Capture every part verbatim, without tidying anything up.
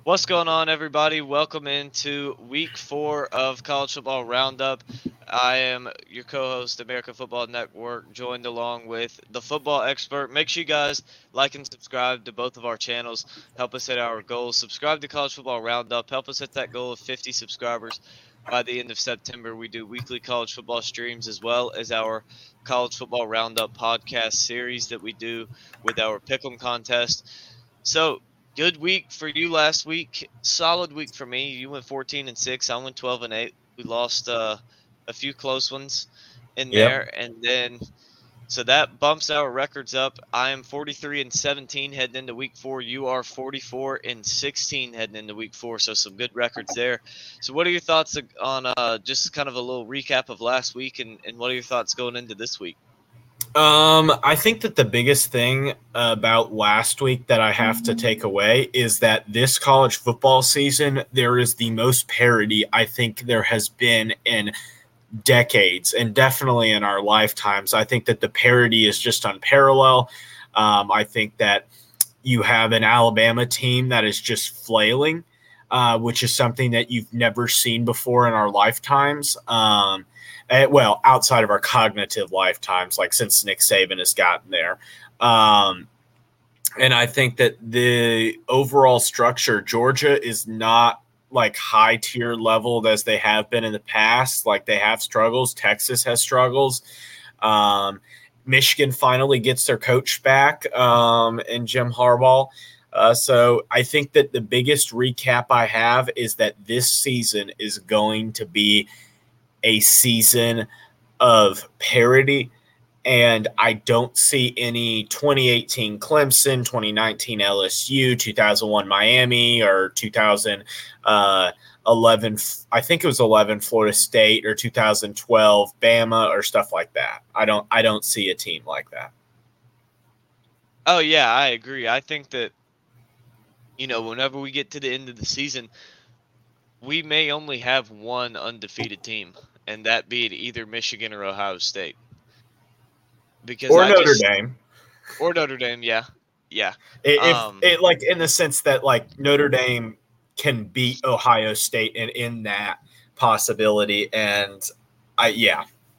What's going on, everybody? Welcome into week four of College Football Roundup. I am your co-host, American Football Network, joined along with the football expert. Make sure you guys like and subscribe to both of our channels. Help us hit our goals. Subscribe to College Football Roundup. Help us hit that goal of fifty subscribers by the end of September. We do weekly college football streams as well as our College Football Roundup podcast series that we do with our Pick'em contest. So, good week for you last week. Solid week for me. You went fourteen and six. I went twelve and eight. We lost uh, a few close ones in Yep. there, and then so that bumps our records up. I am forty-three and seventeen heading into week four. You are forty-four and sixteen heading into week four. So some good records there. So what are your thoughts on uh, just kind of a little recap of last week, and, and what are your thoughts going into this week? Um, I think that the biggest thing about last week that I have to take away is that this college football season, there is the most parity I think there has been in decades, and definitely in our lifetimes. I think that the parity is just unparalleled. Um, I think that you have an Alabama team that is just flailing, uh, which is something that you've never seen before in our lifetimes. Um, Uh, well, outside of our cognitive lifetimes, like since Nick Saban has gotten there. Um, and I think that the overall structure, Georgia is not like high tier leveled as they have been in the past. Like they have struggles. Texas has struggles. Um, Michigan finally gets their coach back um, in Jim Harbaugh. Uh, so I think that the biggest recap I have is that this season is going to be a season of parity, and I don't see any twenty eighteen Clemson, twenty nineteen L S U, two thousand one Miami, or two thousand eleven, I think it was eleven Florida State, or two thousand twelve Bama, or stuff like that. I don't I don't see a team like that. Oh, yeah, I agree. I think that, you know, whenever we get to the end of the season, we may only have one undefeated team, and that be either Michigan or Ohio State. Because or I Notre just, Dame. Or Notre Dame, yeah. Yeah. If Um, it like in the sense that like Notre Dame can beat Ohio State and in that possibility, and I yeah.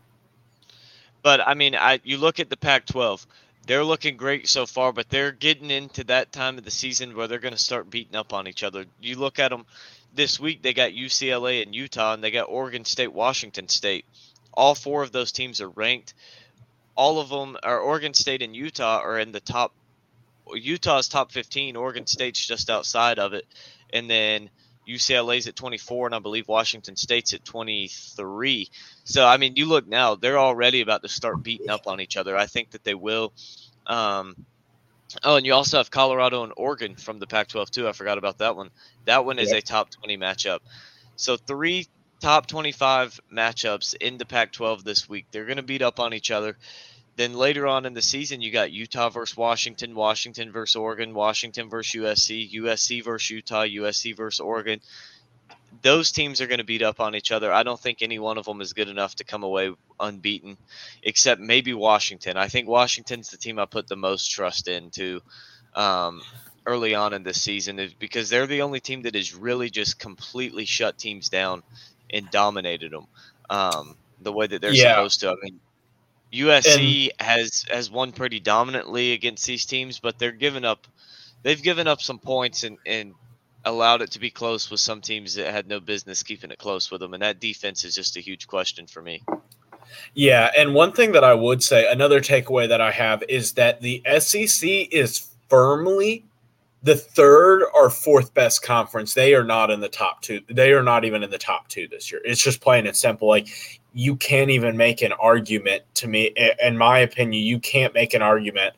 but I mean, I you look at the Pac twelve, they're looking great so far, but they're getting into that time of the season where they're going to start beating up on each other. You look at them this week, they got U C L A and Utah, and they got Oregon State, Washington State. All four of those teams are ranked. All of them are Oregon State and Utah are in the top. Utah's top fifteen. Oregon State's just outside of it, and then U C L A's at twenty-four, and I believe Washington State's at twenty-three. So I mean, you look now; they're already about to start beating up on each other. I think that they will. Um, oh, and you also have Colorado and Oregon from the Pac twelve too. I forgot about that one. That one is Yep. a top twenty matchup. So three top twenty-five matchups in the Pac twelve this week. They're going to beat up on each other. Then later on in the season, you got Utah versus Washington, Washington versus Oregon, Washington versus U S C, U S C versus Utah, U S C versus Oregon. Those teams are going to beat up on each other. I don't think any one of them is good enough to come away unbeaten, except maybe Washington. I think Washington's the team I put the most trust into um, early on in this season, is because they're the only team that has really just completely shut teams down and dominated them um, the way that they're Yeah. supposed to. I mean, U S C and, has has won pretty dominantly against these teams, but they're giving up. They've given up some points and, and allowed it to be close with some teams that had no business keeping it close with them, and that defense is just a huge question for me. Yeah, and one thing that I would say, another takeaway that I have is that the S E C is firmly the third or fourth best conference. They are not in the top two. They are not even in the top two this year. It's just plain and simple. Like, you can't even make an argument to me. In my opinion, you can't make an argument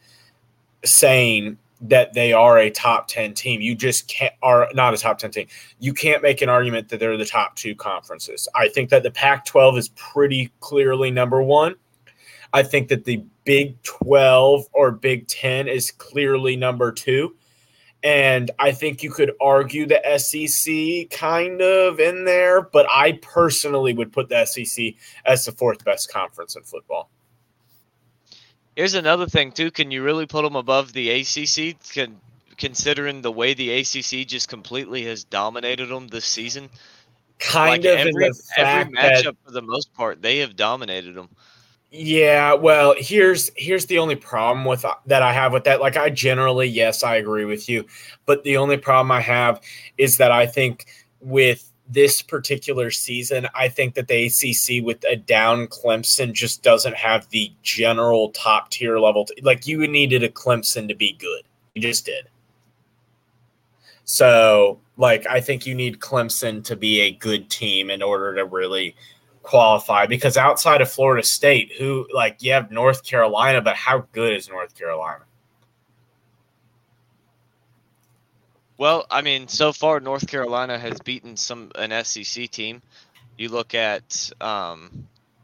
saying that they are a top ten team. You just can't, are not a top ten team. You can't make an argument that they're the top two conferences. I think that the Pac twelve is pretty clearly number one. I think that the Big twelve or Big ten is clearly number two. And I think you could argue the S E C kind of in there, but I personally would put the S E C as the fourth best conference in football. Here's another thing, too. Can you really put them above the A C C? Can considering the way the A C C just completely has dominated them this season. Kind like of every, in the fact every matchup that, for the most part, they have dominated them. yeah, well, here's here's the only problem with that I have with that. Like, I generally, yes, I agree with you, but the only problem I have is that I think with this particular season, I think that the A C C with a down Clemson just doesn't have the general top tier level. T- like, you needed a Clemson to be good. You just did. So, like, I think you need Clemson to be a good team in order to really qualify, because outside of Florida State, who, like, you have North Carolina, but how good is North Carolina? Well, I mean, so far North Carolina has beaten some an S E C team. You look at, um,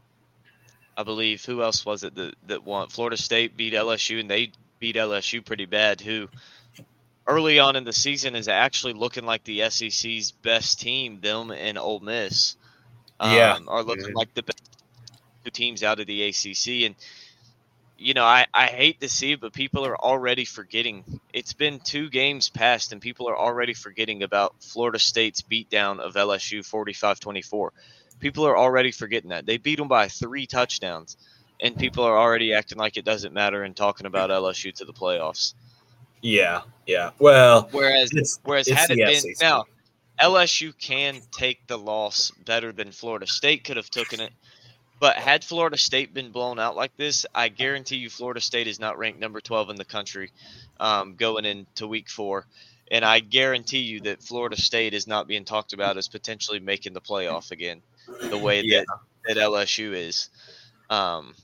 I believe, who else was it that, that won? Florida State beat L S U, and they beat L S U pretty bad, who early on in the season is actually looking like the S E C's best team. Them and Ole Miss um, Yeah. are looking Mhm. like the best two teams out of the A C C. And, you know, I, I hate to see it, but people are already forgetting. It's been two games past, and people are already forgetting about Florida State's beatdown of L S U forty-five twenty-four. People are already forgetting that. They beat them by three touchdowns, and people are already acting like it doesn't matter and talking about L S U to the playoffs. Yeah, yeah. Well, Whereas, it's, whereas it's had it the been S E C. now, L S U can take the loss better than Florida State could have taken it. But had Florida State been blown out like this, I guarantee you Florida State is not ranked number twelve in the country um, going into week four. And I guarantee you that Florida State is not being talked about as potentially making the playoff again, the way Yeah. that, that L S U is. Um,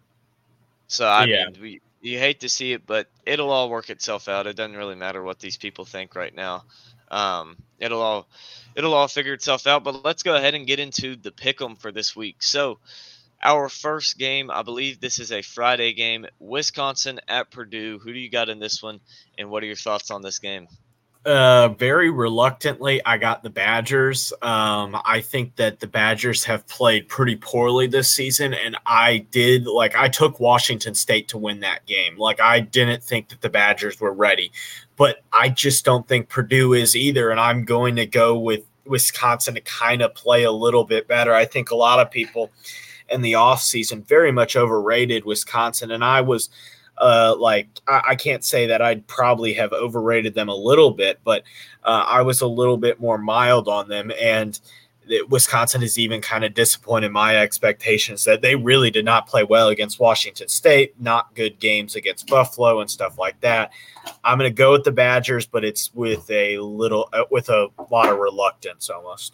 so, I Yeah. mean, we you hate to see it, but it'll all work itself out. It doesn't really matter what these people think right now. Um, it'll all it'll all figure itself out. But let's go ahead and get into the pick'em for this week. So, our first game, I believe this is a Friday game, Wisconsin at Purdue. Who do you got in this one, and what are your thoughts on this game? Uh, very reluctantly, I got the Badgers. Um, I think that the Badgers have played pretty poorly this season, and I did like I took Washington State to win that game. Like, I didn't think that the Badgers were ready, but I just don't think Purdue is either, and I'm going to go with Wisconsin to kind of play a little bit better. I think a lot of people in the offseason very much overrated Wisconsin, and I was uh, like I, I can't say that I'd probably have overrated them a little bit, but uh, I was a little bit more mild on them, and Wisconsin has even kind of disappointed my expectations that they really did not play well against Washington State, not good games against Buffalo and stuff like that. I'm going to go with the Badgers, but it's with a little uh, with a lot of reluctance almost.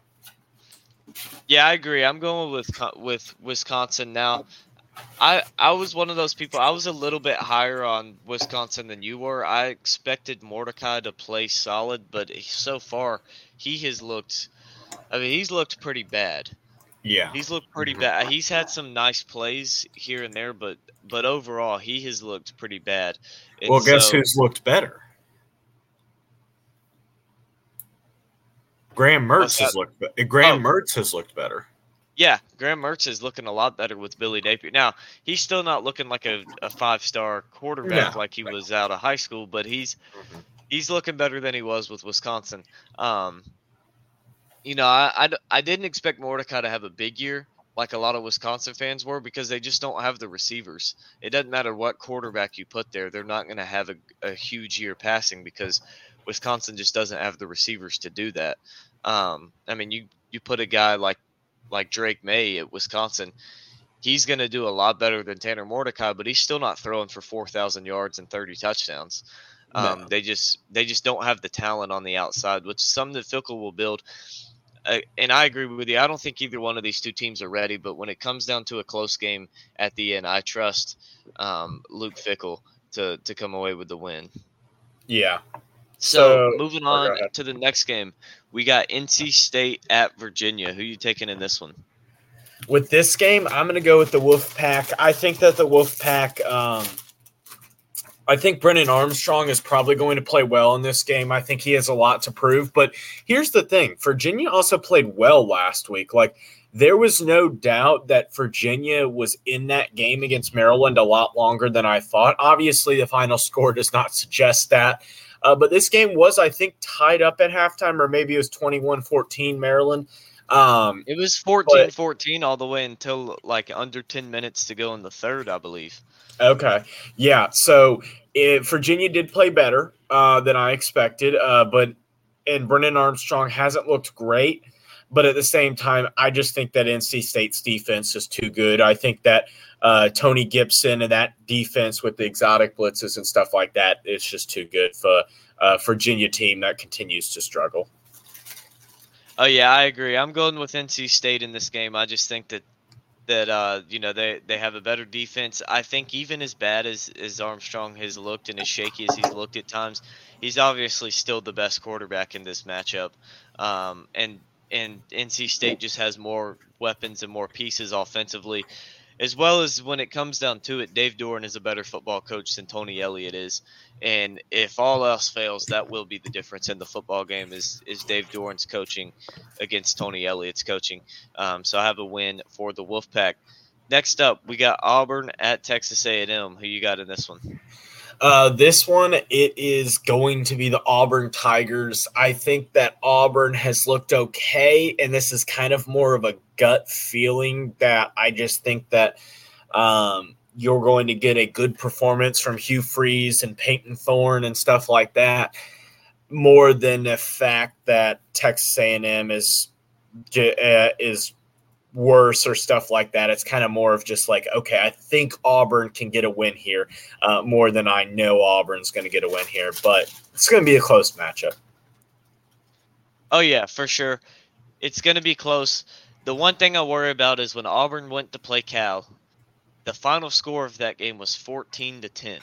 Yeah, I agree. I'm going with with Wisconsin now. I I was one of those people. I was a little bit higher on Wisconsin than you were. I expected Mordecai to play solid, but so far he has looked. I mean, he's looked pretty bad. Yeah, he's looked pretty bad. He's had some nice plays here and there, but but overall he has looked pretty bad. And well, guess so, who's looked better? Graham Mertz has looked. Graham oh. Mertz has looked better. Yeah, Graham Mertz is looking a lot better with Billy Napier. Now, he's still not looking like a, a five-star quarterback no. like he was out of high school, but he's mm-hmm. he's looking better than he was with Wisconsin. Um, you know, I, I, I didn't expect Mordecai to have a big year like a lot of Wisconsin fans were because they just don't have the receivers. It doesn't matter what quarterback you put there. They're not going to have a, a huge year passing because Wisconsin just doesn't have the receivers to do that. Um, I mean, you, you put a guy like like Drake May at Wisconsin, he's going to do a lot better than Tanner Mordecai, but he's still not throwing for four thousand yards and thirty touchdowns. Um, no. They just they just don't have the talent on the outside, which is something that Fickell will build. Uh, and I agree with you. I don't think either one of these two teams are ready, but when it comes down to a close game at the end, I trust um, Luke Fickell to, to come away with the win. Yeah. So, so moving on to the next game, we got N C State at Virginia. Who are you taking in this one? With this game, I'm going to go with the Wolfpack. I think that the Wolfpack, um, I think Brennan Armstrong is probably going to play well in this game. I think he has a lot to prove. But here's the thing. Virginia also played well last week. Like, there was no doubt that Virginia was in that game against Maryland a lot longer than I thought. Obviously, the final score does not suggest that. Uh, but this game was, I think, tied up at halftime, or maybe it was twenty-one fourteen Maryland. Um, It was fourteen fourteen all the way until like under ten minutes to go in the third, I believe. Okay. Yeah. So it, Virginia did play better uh, than I expected, uh, but and Brennan Armstrong hasn't looked great. But at the same time, I just think that N C State's defense is too good. I think that uh, Tony Gibson and that defense with the exotic blitzes and stuff like that, it's just too good for a Virginia team that continues to struggle. Oh, yeah, I agree. I'm going with N C State in this game. I just think that, that uh, you know, they, they have a better defense. I think even as bad as, as Armstrong has looked and as shaky as he's looked at times, he's obviously still the best quarterback in this matchup. Um, and and N C State just has more weapons and more pieces offensively, as well as when it comes down to it, Dave Doeren is a better football coach than Tony Elliott is. And if all else fails, that will be the difference in the football game is, is Dave Doeren's coaching against Tony Elliott's coaching. Um, so I have a win for the Wolfpack. Next up, we got Auburn at Texas A and M. Who you got in this one? Uh, this one, it is going to be the Auburn Tigers. I think that Auburn has looked okay, and this is kind of more of a gut feeling that I just think that um, you're going to get a good performance from Hugh Freeze and Peyton Thorne and stuff like that, more than the fact that Texas A and M is uh, is worse or stuff like that. It's kind of more of just like, okay, I think Auburn can get a win here, uh, more than I know Auburn's going to get a win here, but it's going to be a close matchup. Oh, yeah, for sure. It's going to be close. The one thing I worry about is when Auburn went to play Cal, the final score of that game was fourteen to ten.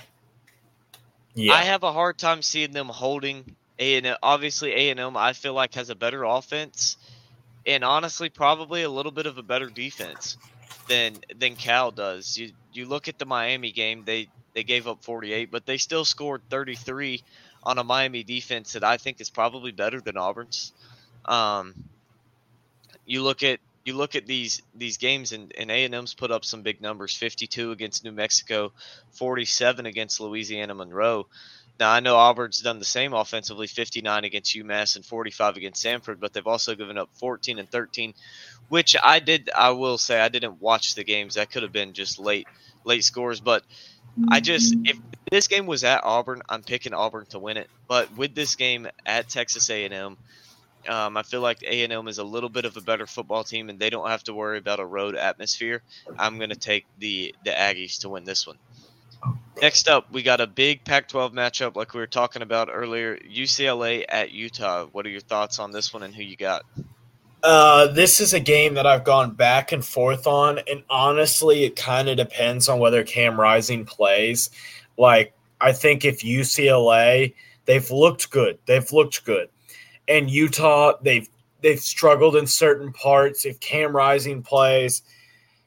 Yeah. I have a hard time seeing them holding A and M. Obviously, A and M, I feel like, has a better offense. And honestly, probably a little bit of a better defense than than Cal does. You you look at the Miami game; they they gave up forty-eight, but they still scored thirty-three on a Miami defense that I think is probably better than Auburn's. Um, you look at you look at these these games, and, and A and M's put up some big numbers: fifty-two against New Mexico, forty-seven against Louisiana Monroe. Now, I know Auburn's done the same offensively, fifty-nine against UMass and forty-five against Samford, but they've also given up fourteen and thirteen, which I did, I will say, I didn't watch the games. That could have been just late late scores, but I just, if this game was at Auburn, I'm picking Auburn to win it. But with this game at Texas A and M, um, I feel like A and M is a little bit of a better football team, and they don't have to worry about a road atmosphere. I'm going to take the, the Aggies to win this one. Next up, we got a big Pac twelve matchup like we were talking about earlier, U C L A at Utah. What are your thoughts on this one and who you got? Uh, this is a game that I've gone back and forth on, and honestly, it kind of depends on whether Cam Rising plays. Like, I think if U C L A, they've looked good. They've looked good. And Utah, they've they've struggled in certain parts. If Cam Rising plays –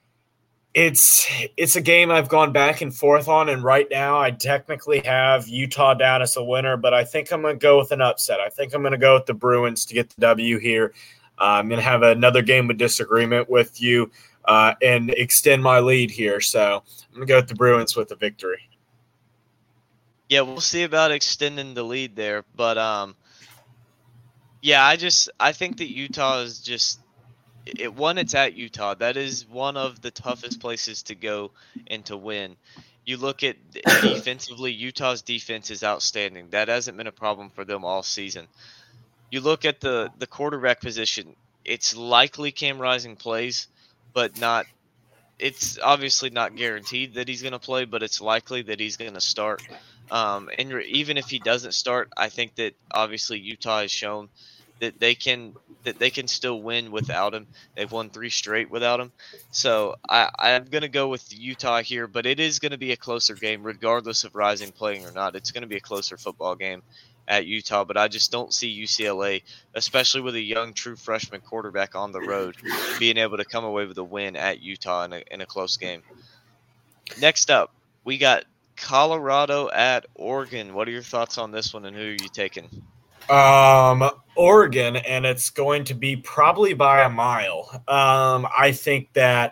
It's it's a game I've gone back and forth on, and right now I technically have Utah down as a winner, but I think I'm going to go with an upset. I think I'm going to go with the Bruins to get the W here. Uh, I'm going to have another game of disagreement with you uh, and extend my lead here, so I'm going to go with the Bruins with the victory. Yeah, we'll see about extending the lead there, but um, yeah, I just I think that Utah is just. It one, it's at Utah. That is one of the toughest places to go and to win. You look at defensively, Utah's defense is outstanding. That hasn't been a problem for them all season. You look at the, the quarterback position, it's likely Cam Rising plays, but not – it's obviously not guaranteed that he's going to play, but it's likely that he's going to start. Um, and even if he doesn't start, I think that obviously Utah has shown that they can – that they can still win without him. They've won three straight without him. So I, I'm going to go with Utah here, but it is going to be a closer game regardless of Rising playing or not. It's going to be a closer football game at Utah, but I just don't see U C L A, especially with a young true freshman quarterback on the road, being able to come away with a win at Utah in a, in a close game. Next up, we got Colorado at Oregon. What are your thoughts on this one, and who are you taking? Um, Oregon, and it's going to be probably by a mile. Um, I think that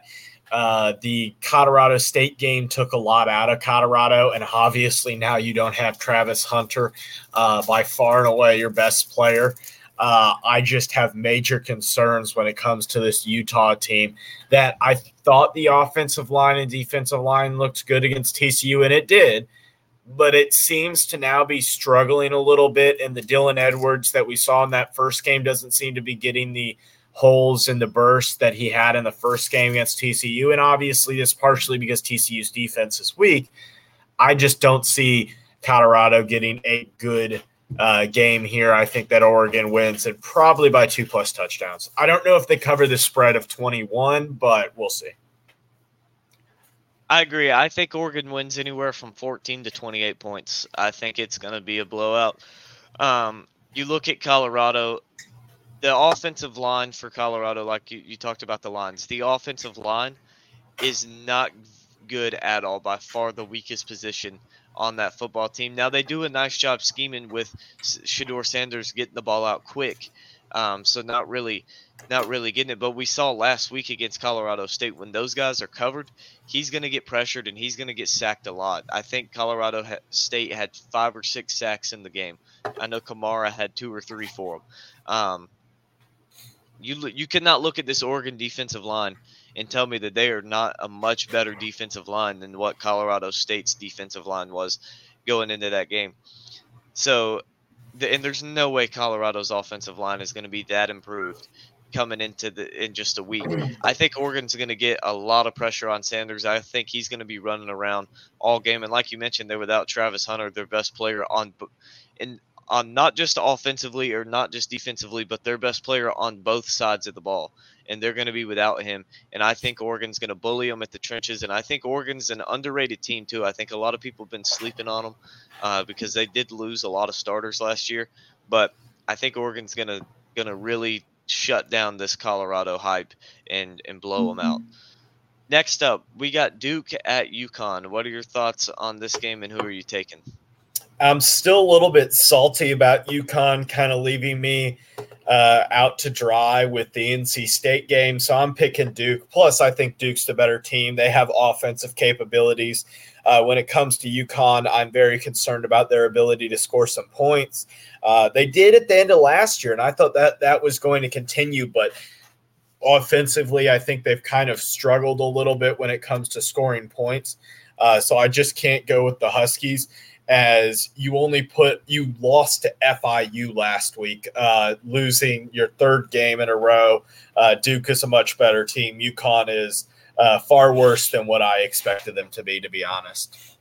Uh, the Colorado State game took a lot out of Colorado, and obviously now you don't have Travis Hunter, uh, by far and away your best player. Uh, I just have major concerns when it comes to this Utah team that I thought the offensive line and defensive line looked good against T C U, and it did, but it seems to now be struggling a little bit, and the Dylan Edwards that we saw in that first game doesn't seem to be getting the holes in the burst that he had in the first game against T C U, and obviously it's partially because T C U's defense is weak. I just don't see Colorado getting a good uh, game here. I think that Oregon wins, and probably by two-plus touchdowns. I don't know if they cover the spread of twenty-one, but we'll see. I agree. I think Oregon wins anywhere from fourteen to twenty-eight points. I think it's going to be a blowout. Um, you look at Colorado, the offensive line for Colorado, like you, you talked about the lines, the offensive line is not good at all, by far the weakest position on that football team. Now, they do a nice job scheming with Shedeur Sanders getting the ball out quick, um, so not really not really getting it. But we saw last week against Colorado State, when those guys are covered, he's going to get pressured and he's going to get sacked a lot. I think Colorado State had five or six sacks in the game. I know Kamara had two or three for them. Um, you, you cannot look at this Oregon defensive line and tell me that they are not a much better defensive line than what Colorado State's defensive line was going into that game. So, the, and there's no way Colorado's offensive line is going to be that improved coming into the in just a week. I think Oregon's going to get a lot of pressure on Sanders. I think he's going to be running around all game. And like you mentioned, they're without Travis Hunter, their best player on in on not just offensively or not just defensively, but their best player on both sides of the ball. And they're going to be without him. And I think Oregon's going to bully them at the trenches. And I think Oregon's an underrated team, too. I think a lot of people have been sleeping on them uh, because they did lose a lot of starters last year. But I think Oregon's going to going to really shut down this Colorado hype and, and blow mm-hmm. them out. Next up, we got Duke at UConn. What are your thoughts on this game, and who are you taking? I'm still a little bit salty about UConn kind of leaving me uh, out to dry with the N C State game, so I'm picking Duke. Plus, I think Duke's the better team. They have offensive capabilities. Uh, when it comes to UConn, I'm very concerned about their ability to score some points. Uh, they did at the end of last year, and I thought that that was going to continue, but offensively, I think they've kind of struggled a little bit when it comes to scoring points. Uh, so I just can't go with the Huskies, as you only put – you lost to F I U last week, uh, losing your third game in a row. Uh, Duke is a much better team. UConn is uh, far worse than what I expected them to be, to be honest.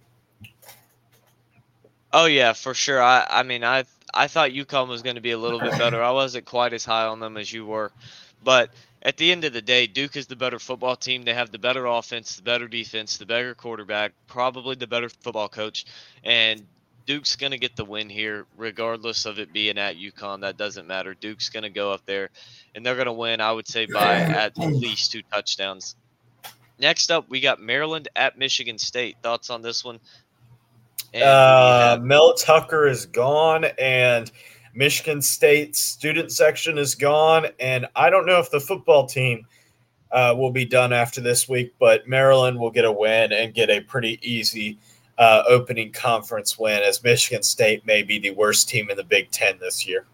Oh, yeah, for sure. I, I mean, I I thought UConn was going to be a little bit better. I wasn't quite as high on them as you were. But at the end of the day, Duke is the better football team. They have the better offense, the better defense, the better quarterback, probably the better football coach. And Duke's going to get the win here, regardless of it being at UConn. That doesn't matter. Duke's going to go up there, and they're going to win, I would say, by at least two touchdowns. Next up, we got Maryland at Michigan State. Thoughts on this one? Uh, Mel Tucker is gone, and Michigan State's student section is gone, and I don't know if the football team uh, will be done after this week, but Maryland will get a win and get a pretty easy uh, opening conference win, as Michigan State may be the worst team in the Big Ten this year.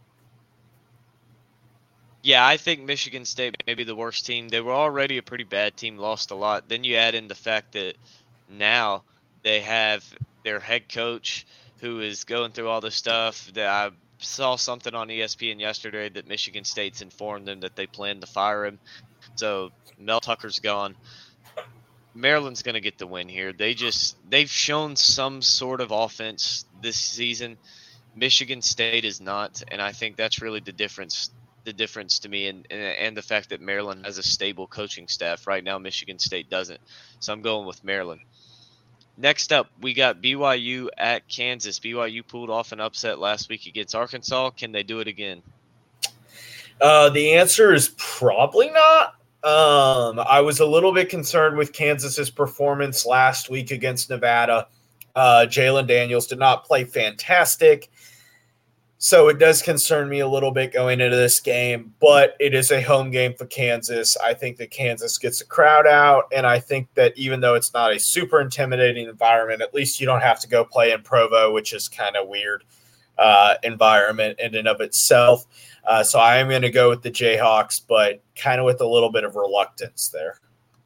Yeah, I think Michigan State may be the worst team. They were already a pretty bad team, lost a lot. Then you add in the fact that now they have their head coach who is going through all this stuff. That I saw something on E S P N yesterday that Michigan State's informed them that they plan to fire him. So Mel Tucker's gone. Maryland's going to get the win here. They just they've shown some sort of offense this season. Michigan State is not, and I think that's really the difference. The difference to me, and, and and the fact that Maryland has a stable coaching staff right now. Michigan State doesn't. So I'm going with Maryland. Next up, we got B Y U at Kansas. B Y U pulled off an upset last week against Arkansas. Can they do it again? Uh, the answer is probably not. Um, I was a little bit concerned with Kansas's performance last week against Nevada. Uh, Jalen Daniels did not play fantastic. So it does concern me a little bit going into this game, but it is a home game for Kansas. I think that Kansas gets a crowd out, and I think that even though it's not a super intimidating environment, at least you don't have to go play in Provo, which is kind of weird uh, environment in and of itself. Uh, so I am going to go with the Jayhawks, but kind of with a little bit of reluctance there.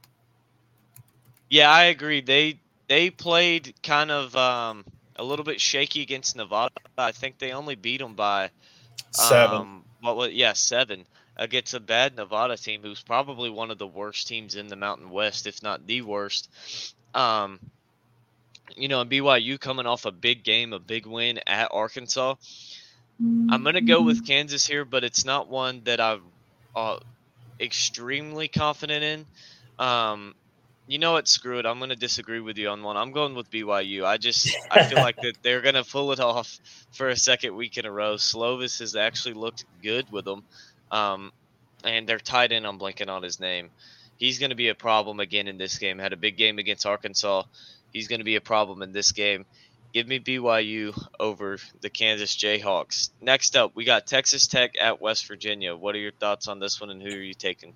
Yeah, I agree. They they played kind of um, a little bit shaky against Nevada. I think they only beat them by seven. Um, what was yeah seven against a bad Nevada team who's probably one of the worst teams in the Mountain West, if not the worst. Um, you know, and B Y U coming off a big game, a big win at Arkansas. I'm gonna go with Kansas here, but it's not one that I'm uh, extremely confident in. Um, you know what? Screw it. I'm going to disagree with you on one. I'm going with B Y U. I just I feel like that they're going to pull it off for a second week in a row. Slovis has actually looked good with them, um, and they're tied in. I'm blanking on his name. He's going to be a problem again in this game. Had a big game against Arkansas. He's going to be a problem in this game. Give me B Y U over the Kansas Jayhawks. Next up, we got Texas Tech at West Virginia. What are your thoughts on this one, and who are you taking?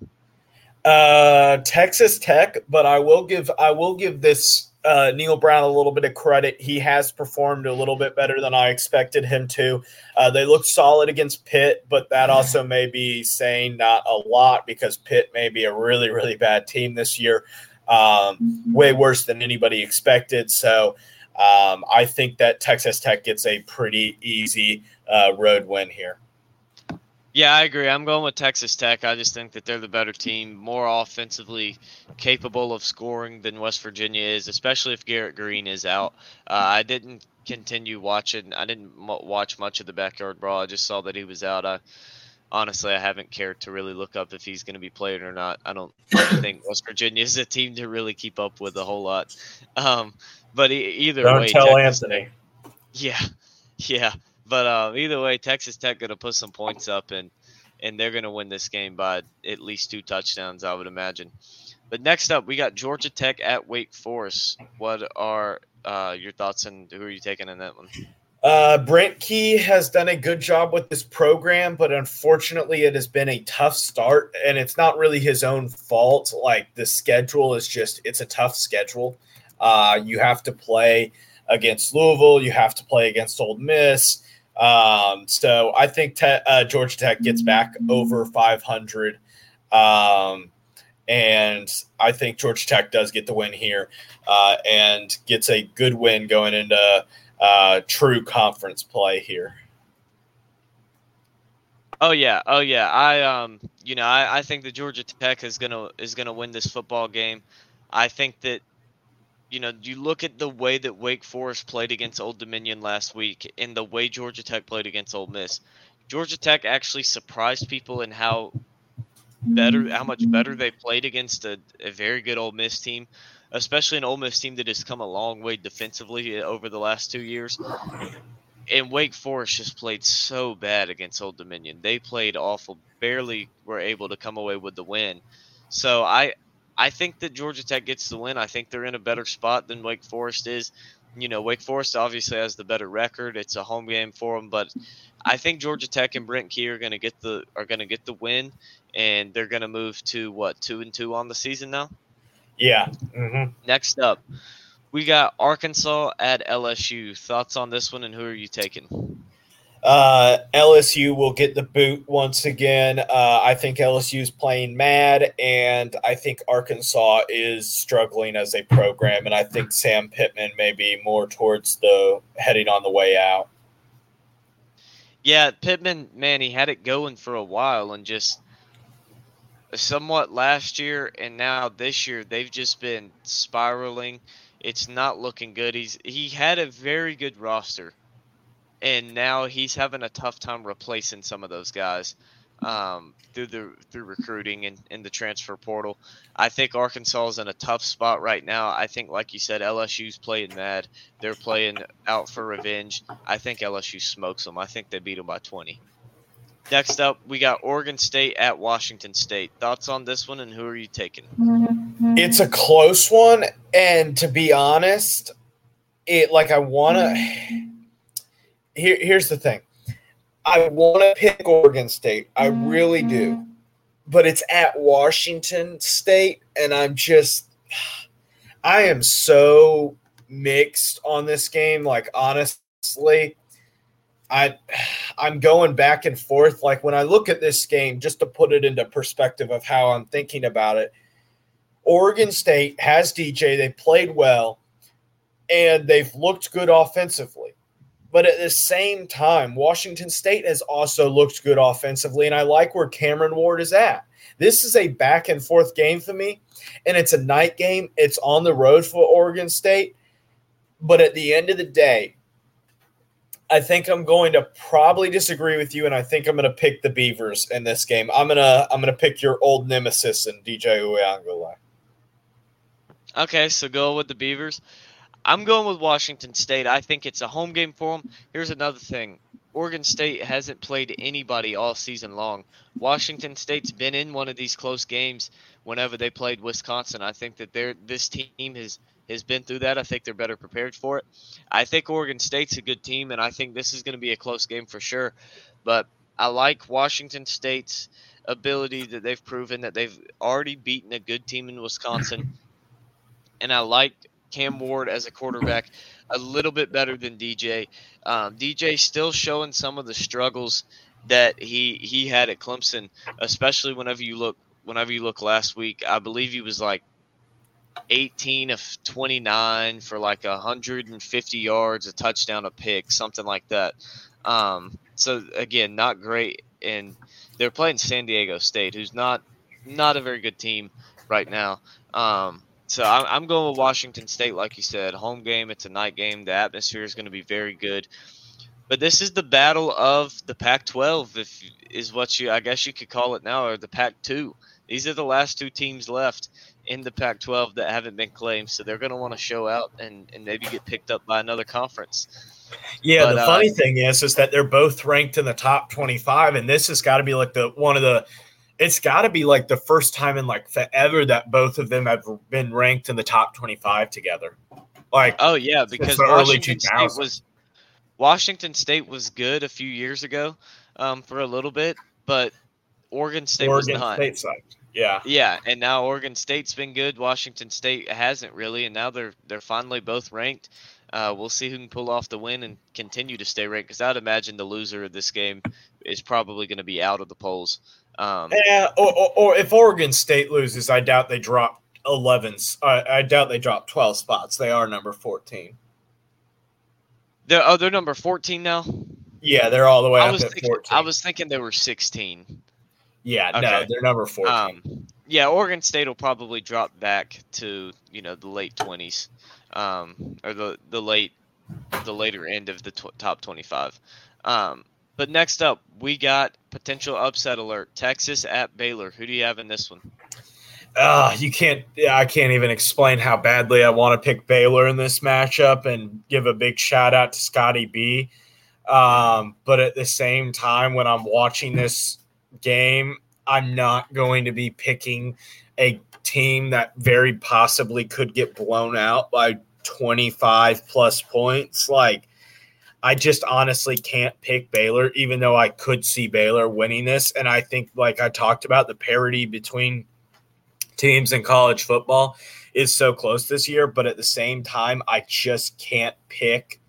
Uh, Texas Tech, but I will give I will give this uh, Neal Brown a little bit of credit. He has performed a little bit better than I expected him to. Uh, they looked solid against Pitt, but that also may be saying not a lot because Pitt may be a really, really bad team this year, um, way worse than anybody expected. So um, I think that Texas Tech gets a pretty easy uh, road win here. Yeah, I agree. I'm going with Texas Tech. I just think that they're the better team, more offensively capable of scoring than West Virginia is, especially if Garrett Green is out. Uh, I didn't continue watching. I didn't m- watch much of the Backyard Brawl. I just saw that he was out. I honestly, I haven't cared to really look up if he's going to be playing or not. I don't think West Virginia is a team to really keep up with a whole lot. Um, but e- either Don't way, tell Texas Anthony. Tech, yeah, yeah. But uh, either way, Texas Tech going to put some points up, and and they're going to win this game by at least two touchdowns, I would imagine. But next up, we got Georgia Tech at Wake Forest. What are uh, your thoughts, and who are you taking in that one? Uh, Brent Key has done a good job with this program, but unfortunately it has been a tough start, and it's not really his own fault. Like, the schedule is just – it's a tough schedule. Uh, you have to play against Louisville. You have to play against Ole Miss. Um, so I think te- uh, Georgia Tech gets back over five hundred. Um, and I think Georgia Tech does get the win here uh, and gets a good win going into uh, true conference play here. Oh yeah, oh yeah. I um, you know, I, I think that Georgia Tech is gonna is gonna win this football game. I think that, you know, you look at the way that Wake Forest played against Old Dominion last week and the way Georgia Tech played against Ole Miss. Georgia Tech actually surprised people in how better, how much better they played against a, a very good Ole Miss team, especially an Ole Miss team that has come a long way defensively over the last two years. And Wake Forest just played so bad against Old Dominion. They played awful, barely were able to come away with the win. So I I think that Georgia Tech gets the win. I think they're in a better spot than Wake Forest is. You know, Wake Forest obviously has the better record. It's a home game for them, but I think Georgia Tech and Brent Key are going to get the are going to get the win, and they're going to move to what two and two on the season now. Yeah. Mm-hmm. Next up, we got Arkansas at L S U. Thoughts on this one, and who are you taking? Uh, L S U will get the boot once again. Uh, I think L S U is playing mad, and I think Arkansas is struggling as a program, and I think Sam Pittman may be more towards the heading on the way out. Yeah, Pittman, man, he had it going for a while, and just somewhat last year and now this year, they've just been spiraling. It's not looking good. He's he had a very good roster, and now he's having a tough time replacing some of those guys um, through the through recruiting and in the transfer portal. I think Arkansas is in a tough spot right now. I think, like you said, L S U's playing mad. They're playing out for revenge. I think L S U smokes them. I think they beat them by twenty. Next up, we got Oregon State at Washington State. Thoughts on this one, and who are you taking? It's a close one, and to be honest, it like I want to. Here, here's the thing. I want to pick Oregon State. I really do. But it's at Washington State, and I'm just – I am so mixed on this game. Like, honestly, I, I'm going back and forth. Like, when I look at this game, just to put it into perspective of how I'm thinking about it, Oregon State has D J. They played well, and they've looked good offensively. But at the same time, Washington State has also looked good offensively, and I like where Cameron Ward is at. This is a back-and-forth game for me, and it's a night game. It's on the road for Oregon State. But at the end of the day, I think I'm going to probably disagree with you, and I think I'm going to pick the Beavers in this game. I'm gonna I'm gonna pick your old nemesis in D J Uyunglele. Okay, so go with the Beavers. I'm going with Washington State. I think it's a home game for them. Here's another thing. Oregon State hasn't played anybody all season long. Washington State's been in one of these close games whenever they played Wisconsin. I think that they're, this team has, has been through that. I think they're better prepared for it. I think Oregon State's a good team, and I think this is going to be a close game for sure. But I like Washington State's ability that they've proven that they've already beaten a good team in Wisconsin. And I like Cam Ward as a quarterback a little bit better than D J. Um, D J still showing some of the struggles that he he had at Clemson, especially whenever you look whenever you look last week. I believe he was like eighteen of twenty-nine for like one hundred fifty yards, a touchdown, a pick, something like that. Um, so again, not great. And they're playing San Diego State, who's not not a very good team right now. Um, So I'm going with Washington State, like you said. Home game, it's a night game. The atmosphere is going to be very good. But this is the battle of the Pac twelve, if is what you I guess you could call it now, or the Pac two. These are the last two teams left in the Pac twelve that haven't been claimed, so they're going to want to show out and, and maybe get picked up by another conference. Yeah, but, the uh, funny thing is, is that they're both ranked in the top twenty-five, and this has got to be like the one of the – it's got to be like the first time in like forever that both of them have been ranked in the top twenty-five together. Like, oh yeah, because Washington State was Washington State was good a few years ago, um, for a little bit, but Oregon State Oregon was not. State sucked. Yeah, yeah, and now Oregon State's been good. Washington State hasn't really, and now they're they're finally both ranked. Uh, we'll see who can pull off the win and continue to stay ranked. Because I'd imagine the loser of this game is probably going to be out of the polls. Um, yeah, or, or, or if Oregon State loses, I doubt they drop eleven. Uh, I doubt they drop twelve spots. They are number fourteen. They're oh, they're number fourteen now. Yeah, they're all the way I up was at thinking, fourteen. I was thinking they were sixteen. Yeah, okay. no, they're number fourteen. Um, yeah, Oregon State will probably drop back to you know the late twenties, um, or the the late the later end of the tw- top twenty-five. Um, But next up, we got potential upset alert. Texas at Baylor. Who do you have in this one? Uh, you can't – I can't even explain how badly I want to pick Baylor in this matchup and give a big shout-out to Scotty B. Um, but at the same time, when I'm watching this game, I'm not going to be picking a team that very possibly could get blown out by twenty-five plus points. Like, I just honestly can't pick Baylor, even though I could see Baylor winning this. And I think, like I talked about, the parity between teams in college football is so close this year. But at the same time, I just can't pick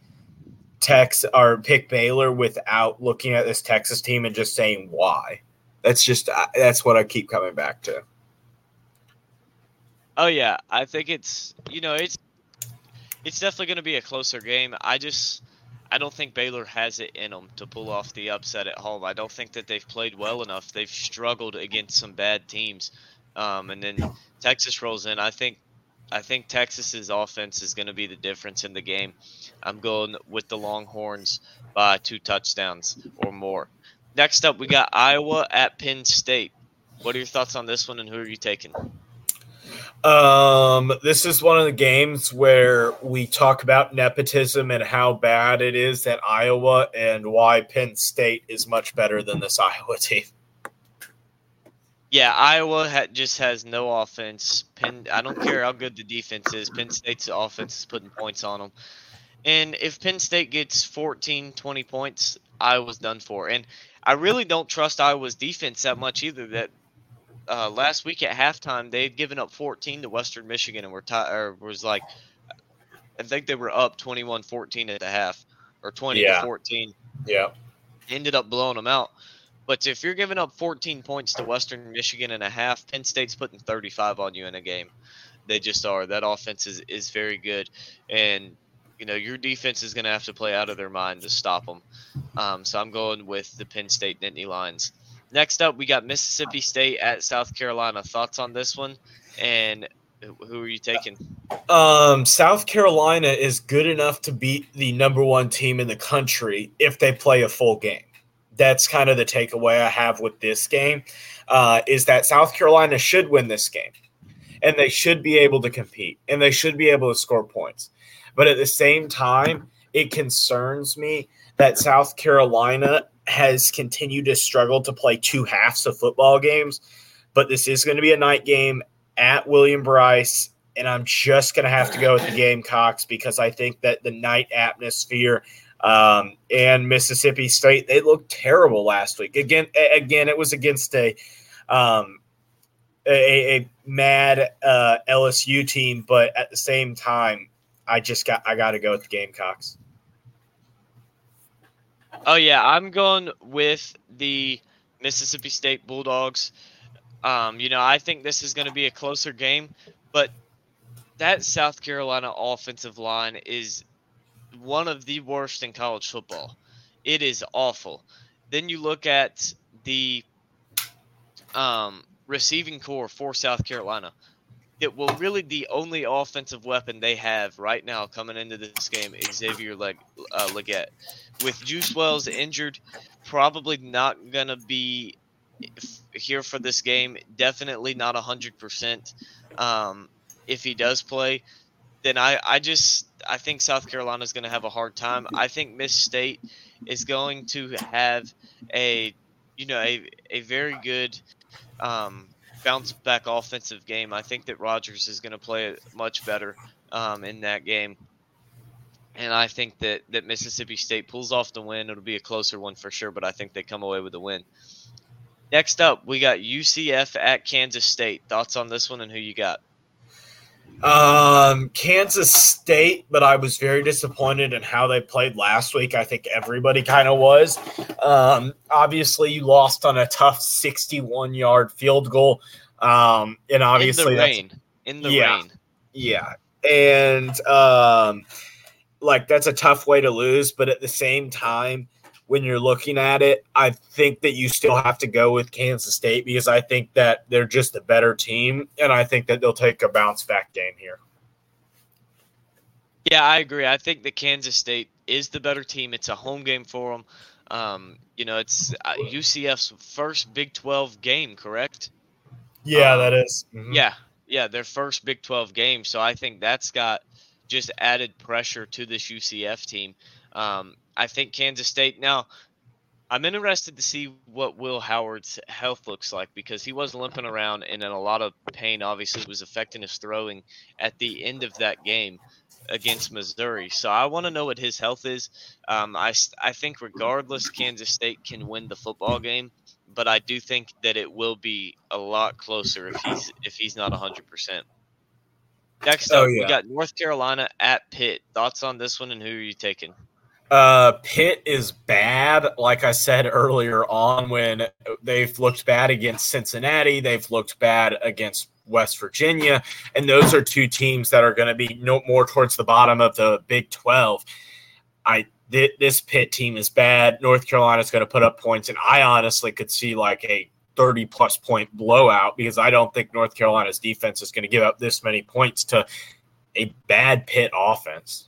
Tex or pick Baylor without looking at this Texas team and just saying why. That's just that's what I keep coming back to. Oh yeah, I think it's you know it's it's definitely going to be a closer game. I just. I don't think Baylor has it in them to pull off the upset at home. I don't think that they've played well enough. They've struggled against some bad teams, um, and then Texas rolls in. I think, I think Texas's offense is going to be the difference in the game. I'm going with the Longhorns by two touchdowns or more. Next up, we got Iowa at Penn State. What are your thoughts on this one, and who are you taking? Um, this is one of the games where we talk about nepotism and how bad it is at Iowa and why Penn State is much better than this Iowa team. Yeah, Iowa ha- just has no offense. Penn, I don't care how good the defense is. Penn State's offense is putting points on them. And if Penn State gets fourteen, twenty points, Iowa's done for. And I really don't trust Iowa's defense that much either. That uh, last week at halftime, they had given up fourteen to Western Michigan and were t- or was like, I think they were up twenty-one fourteen at the half or twenty to Yeah, fourteen. yeah. Ended up blowing them out. But if you're giving up fourteen points to Western Michigan and a half, Penn State's putting thirty-five on you in a game. They just are. That offense is, is very good. And, you know, your defense is going to have to play out of their mind to stop them. Um, so I'm going with the Penn State Nittany Lions. Next up, we got Mississippi State at South Carolina. Thoughts on this one? And who are you taking? Um, South Carolina is good enough to beat the number one team in the country if they play a full game. That's kind of the takeaway I have with this game, uh, is that South Carolina should win this game, and they should be able to compete, and they should be able to score points. But at the same time, it concerns me that South Carolina has continued to struggle to play two halves of football games, but this is going to be a night game at William Bryce, and I'm just going to have to go with the Gamecocks because I think that the night atmosphere um, and Mississippi State, they looked terrible last week. Again, again, it was against a um, a, a mad uh, L S U team, but at the same time, I just got I got to go with the Gamecocks. Oh, yeah, I'm going with the Mississippi State Bulldogs. Um, you know, I think this is going to be a closer game, but that South Carolina offensive line is one of the worst in college football. It is awful. Then you look at the um, receiving core for South Carolina. It will really the only offensive weapon they have right now coming into this game is Xavier Leg, uh, Leggett. With Juice Wells injured, probably not going to be here for this game. Definitely not one hundred percent. Um, if he does play, then I, I just I think South Carolina is going to have a hard time. I think Miss State is going to have a you know a, a very good um, bounce back offensive game. I think that Rogers is going to play much better um, in that game. And I think that, that Mississippi State pulls off the win. It'll be a closer one for sure, but I think they come away with the win. Next up, we got U C F at Kansas State. Thoughts on this one and who you got? Um, Kansas State, but I was very disappointed in how they played last week. I think everybody kind of was. Um, obviously, you lost on a tough sixty-one-yard field goal. Um, and obviously, in the rain. In the yeah, rain. Yeah. And, um, like, that's a tough way to lose. But at the same time, when you're looking at it, I think that you still have to go with Kansas State because I think that they're just a better team, and I think that they'll take a bounce-back game here. Yeah, I agree. I think that Kansas State is the better team. It's a home game for them. Um, you know, it's uh, U C F's first Big twelve game, correct? Yeah, um, that is. Mm-hmm. Yeah, yeah, their first Big twelve game. So I think that's got just added pressure to this U C F team. Um, I think Kansas State – now, I'm interested to see what Will Howard's health looks like because he was limping around and in a lot of pain. Obviously, was affecting his throwing at the end of that game against Missouri. So I want to know what his health is. Um, I, I think regardless, Kansas State can win the football game, but I do think that it will be a lot closer if he's if he's not one hundred percent. Next up, oh, yeah. we got North Carolina at Pitt. Thoughts on this one and who are you taking? Uh, Pitt is bad. Like I said earlier on, when they've looked bad against Cincinnati, they've looked bad against West Virginia, and those are two teams that are going to be no more towards the bottom of the Big twelve. I th- this Pitt team is bad. North Carolina's going to put up points, and I honestly could see like a thirty-plus point blowout because I don't think North Carolina's defense is going to give up this many points to a bad Pitt offense.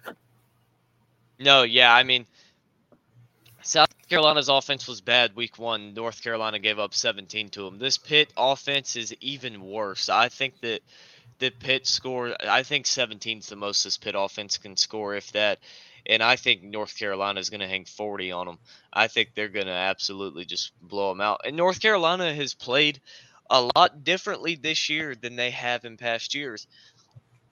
No, yeah, I mean, South Carolina's offense was bad week one. North Carolina gave up seventeen to them. This Pitt offense is even worse. I think that the Pitt score, I think seventeen is the most this Pitt offense can score, if that. And I think North Carolina is going to hang forty on them. I think they're going to absolutely just blow them out. And North Carolina has played a lot differently this year than they have in past years.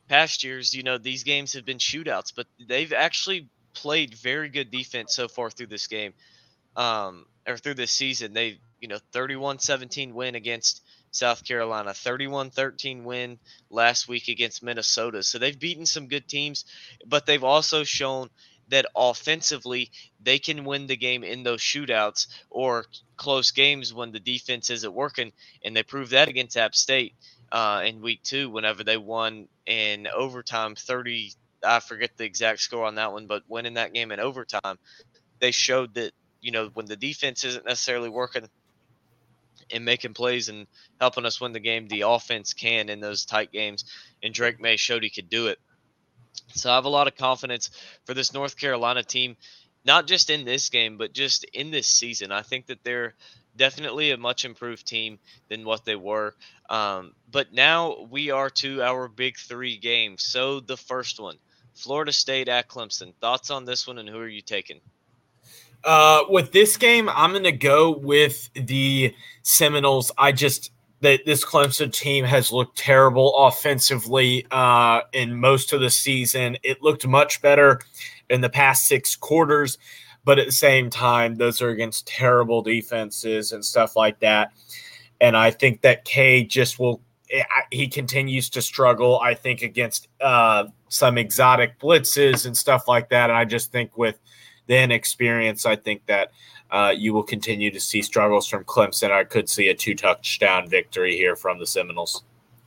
past years, you know, these games have been shootouts, but they've actually played very good defense so far through this game, um, or through this season. They, you know, thirty-one seventeen win against South Carolina, thirty-one thirteen win last week against Minnesota. So they've beaten some good teams, but they've also shown that offensively they can win the game in those shootouts or close games when the defense isn't working, and they proved that against App State uh, in week two whenever they won in overtime thirty. I forget the exact score on that one, but winning that game in overtime, they showed that, you know, when the defense isn't necessarily working and making plays and helping us win the game, the offense can in those tight games, and Drake May showed he could do it. So I have a lot of confidence for this North Carolina team, not just in this game, but just in this season. I think that they're definitely a much improved team than what they were. Um, but now we are to our big three games. So the first one, Florida State at Clemson. Thoughts on this one, and who are you taking? Uh, with this game, I'm going to go with the Seminoles. I just that this Clemson team has looked terrible offensively uh, in most of the season. It looked much better in the past six quarters, but at the same time, those are against terrible defenses and stuff like that. And I think that K just will – he continues to struggle, I think, against uh, some exotic blitzes and stuff like that. And I just think with the inexperience, I think that uh, you will continue to see struggles from Clemson. I could see a two-touchdown victory here from the Seminoles.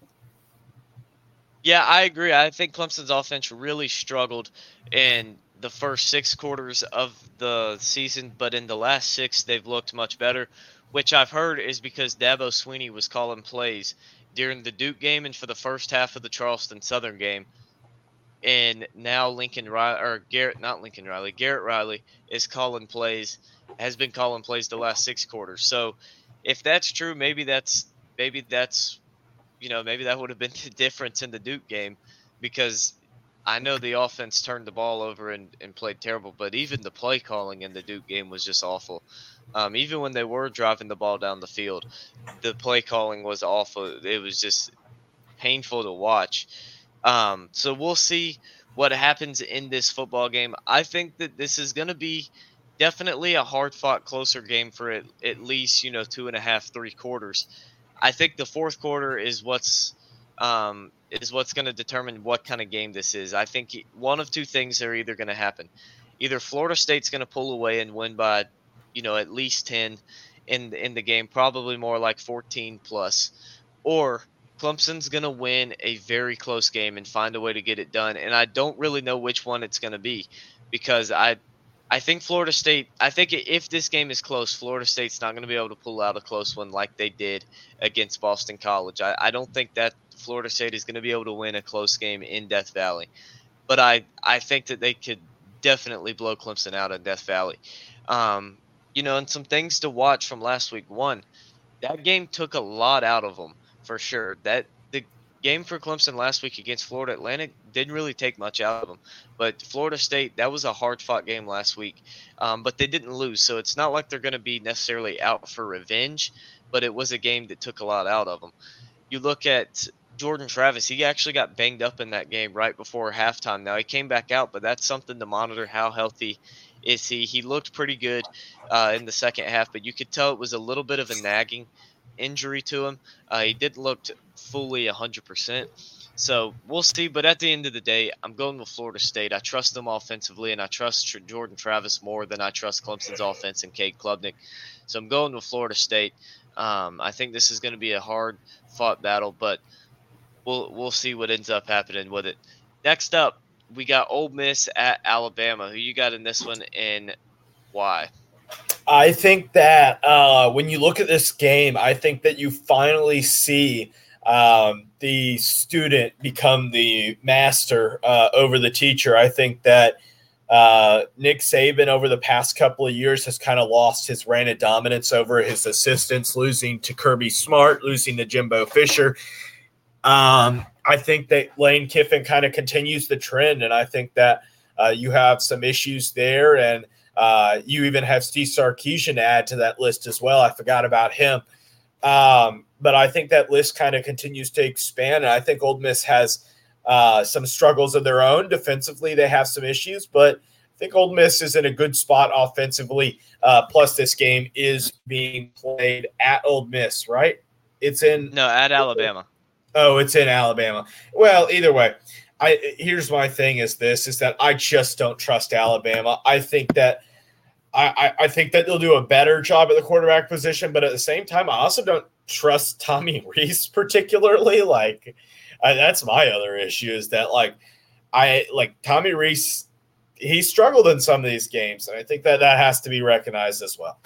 Yeah, I agree. I think Clemson's offense really struggled in the first six quarters of the season, but in the last six, they've looked much better, which I've heard is because Dabo Swinney was calling plays during the Duke game and for the first half of the Charleston Southern game. And now Lincoln Riley, or Garrett, not Lincoln Riley, Garrett Riley is calling plays, has been calling plays the last six quarters. So if that's true, maybe that's, maybe that's, you know, maybe that would have been the difference in the Duke game, because I know the offense turned the ball over and, and played terrible, but even the play calling in the Duke game was just awful. Um, even when they were driving the ball down the field, the play calling was awful. It was just painful to watch. Um, so we'll see what happens in this football game. I think that this is going to be definitely a hard-fought, closer game for at, at least, you know, two and a half, three quarters. I think the fourth quarter is what's um, is what's going to determine what kind of game this is. I think one of two things are either going to happen. Either Florida State's going to pull away and win by, you know, at least ten in in the game, probably more like fourteen plus, or Clemson's going to win a very close game and find a way to get it done. And I don't really know which one it's going to be, because I I think Florida State, I think if this game is close, Florida State's not going to be able to pull out a close one like they did against Boston College. I, I don't think that Florida State is going to be able to win a close game in Death Valley. But I, I think that they could definitely blow Clemson out in Death Valley. Um, you know, and some things to watch from last week. One, that game took a lot out of them. For sure. That the game for Clemson last week against Florida Atlantic didn't really take much out of them. But Florida State, that was a hard-fought game last week. Um, but they didn't lose, so it's not like they're going to be necessarily out for revenge, but it was a game that took a lot out of them. You look at Jordan Travis, he actually got banged up in that game right before halftime. Now, he came back out, but that's something to monitor. How healthy is he? He looked pretty good uh, in the second half, but you could tell it was a little bit of a nagging injury to him. Uh, he didn't look fully one hundred percent. So we'll see. But at the end of the day, I'm going with Florida State. I trust them offensively, and I trust Jordan Travis more than I trust Clemson's offense and Cade Klubnik. So I'm going with Florida State. Um, I think this is going to be a hard-fought battle, but we'll we'll see what ends up happening with it. Next up, we got Ole Miss at Alabama. Who you got in this one, and why? I think that uh, when you look at this game, I think that you finally see um, the student become the master uh, over the teacher. I think that uh, Nick Saban over the past couple of years has kind of lost his reign of dominance over his assistants, losing to Kirby Smart, losing to Jimbo Fisher. Um, I think that Lane Kiffin kind of continues the trend, and I think that uh, you have some issues there, and Uh, you even have Steve Sarkisian to add to that list as well. I forgot about him. Um, but I think that list kind of continues to expand, and I think Ole Miss has uh, some struggles of their own. Defensively, they have some issues, but I think Ole Miss is in a good spot offensively. Uh, plus, this game is being played at Ole Miss, right? It's in no at Alabama. Oh, it's in Alabama. Well, either way, I here's my thing: is this is that I just don't trust Alabama. I think that I, I think that they'll do a better job at the quarterback position, but at the same time, I also don't trust Tommy Rees particularly. Like, I, that's my other issue is that like I like Tommy Rees. He struggled in some of these games, and I think that that has to be recognized as well.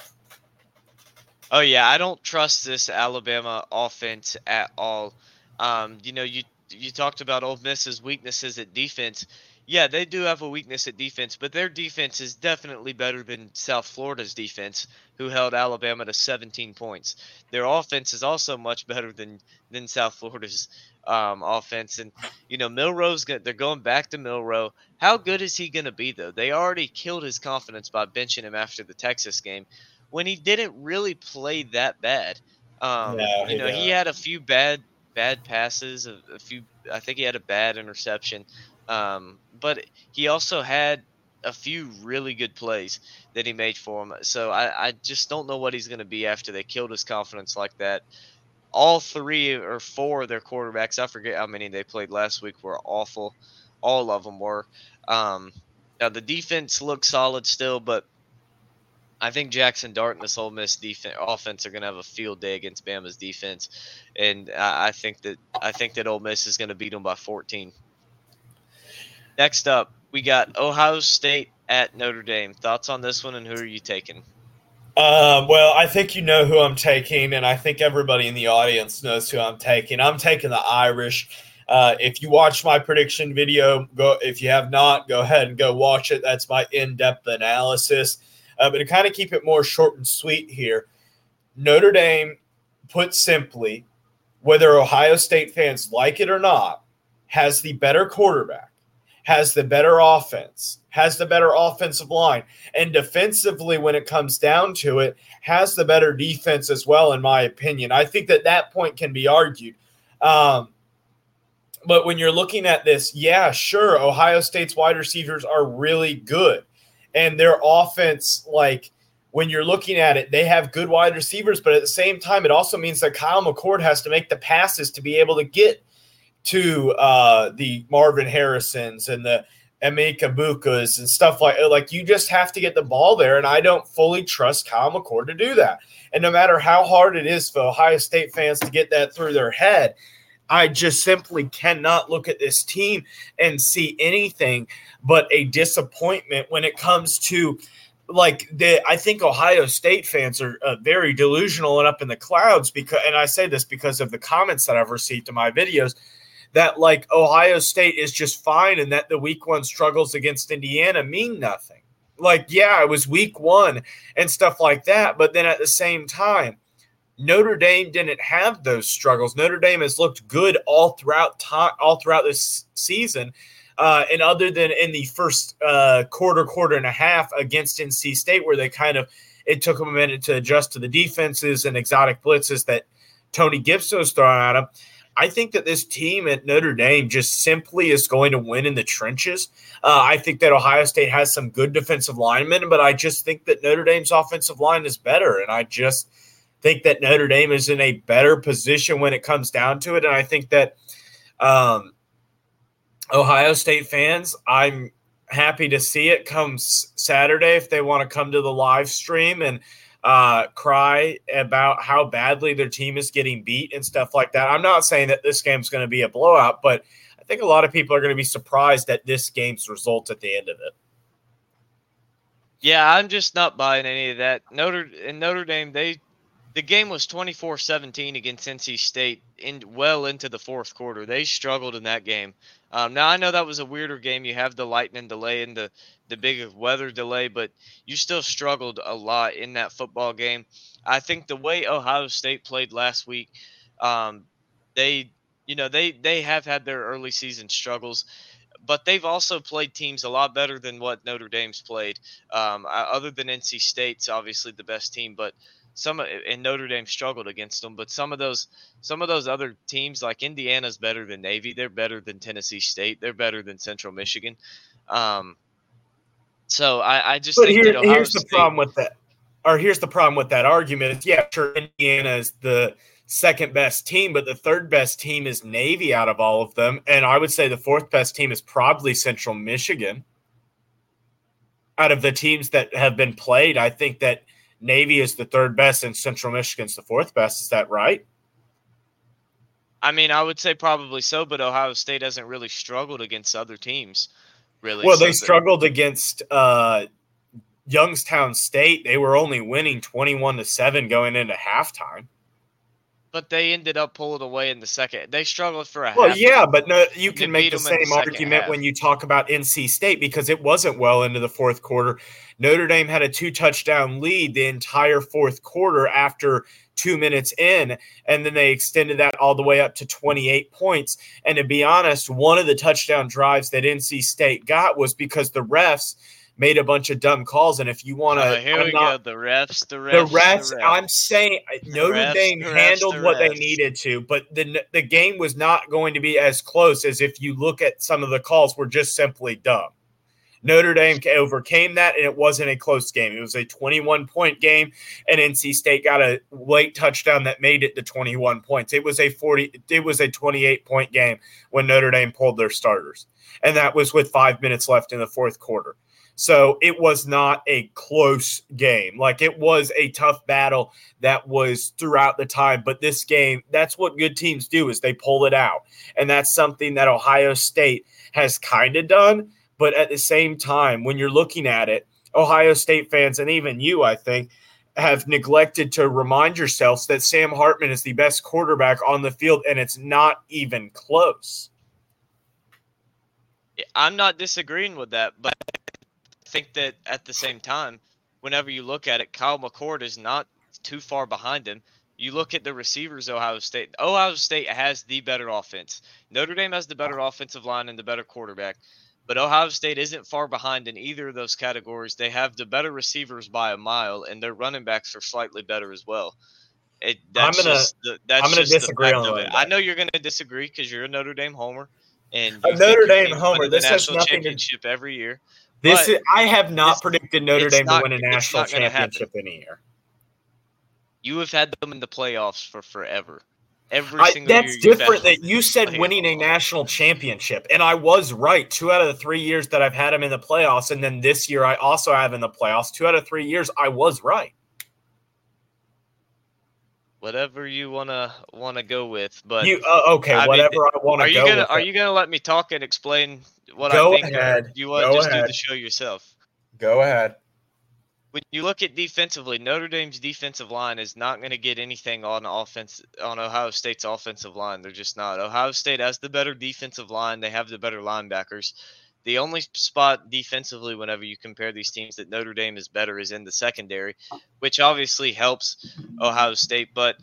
Oh yeah, I don't trust this Alabama offense at all. Um, you know, you you talked about Ole Miss's weaknesses at defense. Yeah, they do have a weakness at defense, but their defense is definitely better than South Florida's defense, who held Alabama to seventeen points. Their offense is also much better than than South Florida's um, offense. And you know, Milroe's they're going back to Milroe. How good is he going to be though? They already killed his confidence by benching him after the Texas game, when he didn't really play that bad. Um, no, you know, don't. he had a few bad bad passes, a, a few. I think he had a bad interception. Um, but he also had a few really good plays that he made for him. So I, I just don't know what he's going to be after they killed his confidence like that. All three or four of their quarterbacks, I forget how many they played last week, were awful. All of them were. Um, now the defense looks solid still, but I think Jackson Dart and this Ole Miss defense offense are going to have a field day against Bama's defense, and I, I think that I think that Ole Miss is going to beat them by fourteen. Next up, we got Ohio State at Notre Dame. Thoughts on this one, and who are you taking? Um, well, I think you know who I'm taking, and I think everybody in the audience knows who I'm taking. I'm taking the Irish. Uh, if you watch my prediction video, go. If you have not, go ahead and go watch it. That's my in-depth analysis. Uh, but to kind of keep it more short and sweet here, Notre Dame, put simply, whether Ohio State fans like it or not, has the better quarterback, has the better offense, has the better offensive line, and defensively, when it comes down to it, has the better defense as well, in my opinion. I think that that point can be argued. Um, but when you're looking at this, yeah, sure, Ohio State's wide receivers are really good. And their offense, like, when you're looking at it, they have good wide receivers, but at the same time, it also means that Kyle McCord has to make the passes to be able to get to uh, the Marvin Harrisons and the Emeka Bukas and stuff like like you just have to get the ball there, and I don't fully trust Kyle McCord to do that. And no matter how hard it is for Ohio State fans to get that through their head, I just simply cannot look at this team and see anything but a disappointment when it comes to, like, the. I think Ohio State fans are uh, very delusional and up in the clouds because, and I say this because of the comments that I've received in my videos, that like Ohio State is just fine and that the week one struggles against Indiana mean nothing. Like, yeah, it was week one and stuff like that, but then at the same time, Notre Dame didn't have those struggles. Notre Dame has looked good all throughout time, all throughout this season, uh, and other than in the first uh, quarter, quarter and a half against N C State, where they kind of it took them a minute to adjust to the defenses and exotic blitzes that Tony Gibson was throwing at them. I think that this team at Notre Dame just simply is going to win in the trenches. Uh, I think that Ohio State has some good defensive linemen, but I just think that Notre Dame's offensive line is better, and I just think that Notre Dame is in a better position when it comes down to it. And I think that um, Ohio State fans, I'm happy to see it come Saturday if they want to come to the live stream and uh, cry about how badly their team is getting beat and stuff like that. I'm not saying that this game's going to be a blowout, but I think a lot of people are going to be surprised at this game's result at the end of it. Yeah, I'm just not buying any of that. Notre in Notre Dame, they the game was twenty-four seventeen against N C State in well into the fourth quarter. They struggled in that game. Um, now, I know that was a weirder game. You have the lightning delay and the, the big weather delay, but you still struggled a lot in that football game. I think the way Ohio State played last week, um, they, you know, they, they have had their early season struggles, but they've also played teams a lot better than what Notre Dame's played. Um, other than N C State's obviously the best team, but some and Notre Dame struggled against them, but some of those some of those other teams like Indiana's better than Navy. They're better than Tennessee State. They're better than Central Michigan. Um, so I, I just but think here, that Ohio here's the State, problem with that. Or here's the problem with that argument is, yeah, sure, Indiana is the second best team, but the third best team is Navy out of all of them. And I would say the fourth best team is probably Central Michigan. Out of the teams that have been played, I think that Navy is the third best and Central Michigan's the fourth best. Is that right? I mean, I would say probably so, but Ohio State hasn't really struggled against other teams, really. Well, so they struggled against uh, Youngstown State. They were only winning twenty-one to seven going into halftime. But they ended up pulling away in the second. They struggled for a well, half. Well, yeah, but no, you can you make the same the argument half. when you talk about N C State because it wasn't well into the fourth quarter. Notre Dame had a two-touchdown lead the entire fourth quarter after two minutes in, and then they extended that all the way up to twenty-eight points. And to be honest, one of the touchdown drives that N C State got was because the refs – made a bunch of dumb calls, and if you want to, uh, here I'm we not, go. The refs, the refs, the refs. The refs. I'm saying Notre refs, Dame the refs, handled the what they refs. needed to, but the the game was not going to be as close as if you look at some of the calls were just simply dumb. Notre Dame overcame that, and it wasn't a close game. It was a twenty-one point game, and N C State got a late touchdown that made it to twenty-one points. It was a forty. It was a twenty-eight point game when Notre Dame pulled their starters, and that was with five minutes left in the fourth quarter. So it was not a close game. Like, it was a tough battle that was throughout the time. But this game, that's what good teams do, is they pull it out. And that's something that Ohio State has kind of done. But at the same time, when you're looking at it, Ohio State fans, and even you, I think, have neglected to remind yourselves that Sam Hartman is the best quarterback on the field, and it's not even close. I'm not disagreeing with that, but I think that at the same time, whenever you look at it, Kyle McCord is not too far behind him. You look at the receivers, Ohio State. Ohio State has the better offense. Notre Dame has the better offensive line and the better quarterback. But Ohio State isn't far behind in either of those categories. They have the better receivers by a mile, and their running backs are slightly better as well. It, that's I'm gonna, just the, that's I'm gonna just disagree the on fact of that. it. I know you're going to disagree because you're a Notre Dame homer. And a Notre Dame homer. This has nothing championship to every year. This is, I have not this, predicted Notre Dame not, to win a national championship any year. You have had them in the playoffs for forever. Every I, single that's year different. That you said winning a national championship, and I was right. Two out of the three years that I've had them in the playoffs, and then this year I also have in the playoffs. Two out of three years, I was right. Whatever you wanna wanna go with, but you uh, okay. I whatever mean, I want to go. Are you go gonna with Are it. you gonna let me talk and explain what go I think? Ahead. Or do you want to just ahead. do the show yourself? Go ahead. When you look at defensively, Notre Dame's defensive line is not going to get anything on offense on Ohio State's offensive line. They're just not. Ohio State has the better defensive line. They have the better linebackers. The only spot defensively, whenever you compare these teams, that Notre Dame is better is in the secondary, which obviously helps Ohio State. But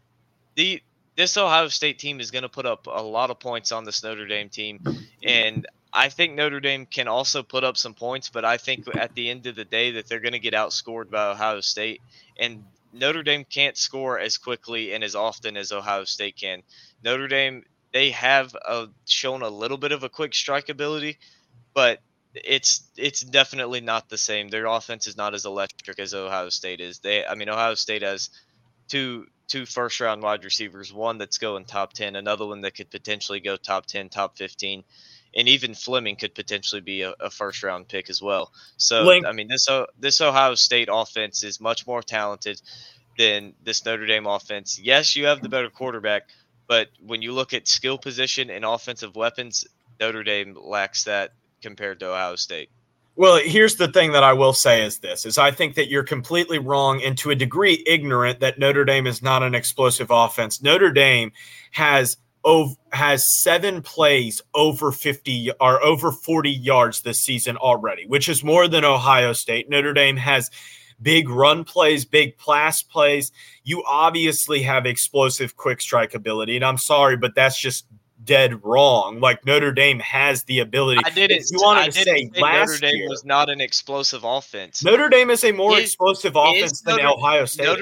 the this Ohio State team is going to put up a lot of points on this Notre Dame team, and I think Notre Dame can also put up some points, but I think at the end of the day that they're going to get outscored by Ohio State, and Notre Dame can't score as quickly and as often as Ohio State can. Notre Dame, they have a, shown a little bit of a quick strike ability, but it's it's definitely not the same. Their offense is not as electric as Ohio State is. They, I mean, Ohio State has two two first round wide receivers, one that's going top ten, another one that could potentially go top ten, top fifteen. And even Fleming could potentially be a, a first-round pick as well. So, Link. I mean, this this Ohio State offense is much more talented than this Notre Dame offense. Yes, you have the better quarterback, but when you look at skill position and offensive weapons, Notre Dame lacks that compared to Ohio State. Well, here's the thing that I will say is this, is I think that you're completely wrong and to a degree ignorant that Notre Dame is not an explosive offense. Notre Dame has – Over, has seven plays over fifty or over forty yards this season already, which is more than Ohio State. Notre Dame has big run plays, big pass plays. You obviously have explosive quick strike ability, and I'm sorry, but that's just dead wrong. Like, Notre Dame has the ability. I didn't. You wanted I to didn't say, say last Notre Dame year, was not an explosive offense. Notre Dame is a more is, explosive offense than Notre, Ohio State Notre, is.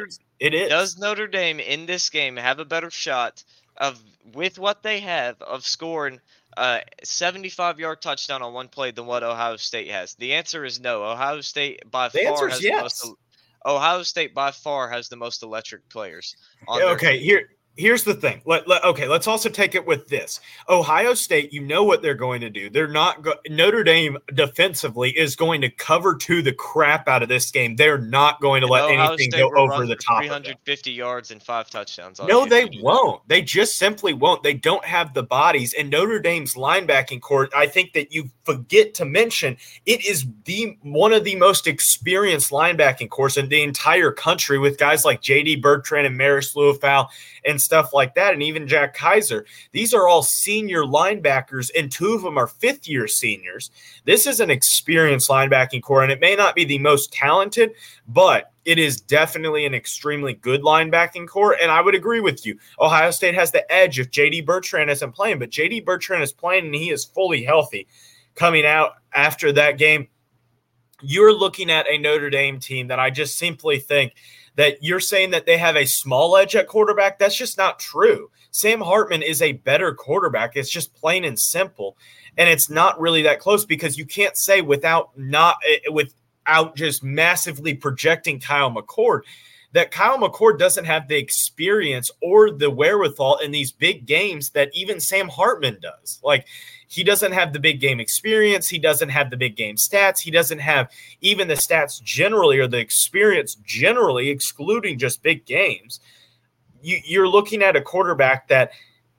It is. Does Notre Dame in this game have a better shot of, with what they have, of scoring a seventy-five-yard touchdown on one play than what Ohio State has? The answer is no. Ohio State by The answer far is has the yes. most. Ohio State by far has the most electric players on Yeah, their okay, team. here here's the thing. Let, let- okay, let's also take it with this. Ohio State, you know what they're going to do. They're not go- Notre Dame defensively is going to cover to the crap out of this game. They're not going to And let Ohio anything State go will over run the for top three of them. hundred fifty yards and five touchdowns on No, you if they you do that. won't. They just simply won't. They don't have the bodies. And Notre Dame's linebacking core, I think that you forget to mention, it is the one of the most experienced linebacking cores in the entire country, with guys like J D Bertrand and Maris Luafau and stuff like that, and even Jack Kaiser. These are all senior linebackers, and two of them are fifth-year seniors. This is an experienced linebacking core, and it may not be the most talented, but it is definitely an extremely good linebacking core, and I would agree with you. Ohio State has the edge if J D Bertrand isn't playing, but J D Bertrand is playing, and he is fully healthy. Coming out after that game, you're looking at a Notre Dame team that I just simply think that you're saying that they have a small edge at quarterback. That's just not true. Sam Hartman is a better quarterback. It's just plain and simple, and it's not really that close, because you can't say without not with – out just massively projecting Kyle McCord, that Kyle McCord doesn't have the experience or the wherewithal in these big games that even Sam Hartman does. Like, he doesn't have the big game experience. He doesn't have the big game stats. He doesn't have even the stats generally, or the experience generally, excluding just big games. You, you're looking at a quarterback that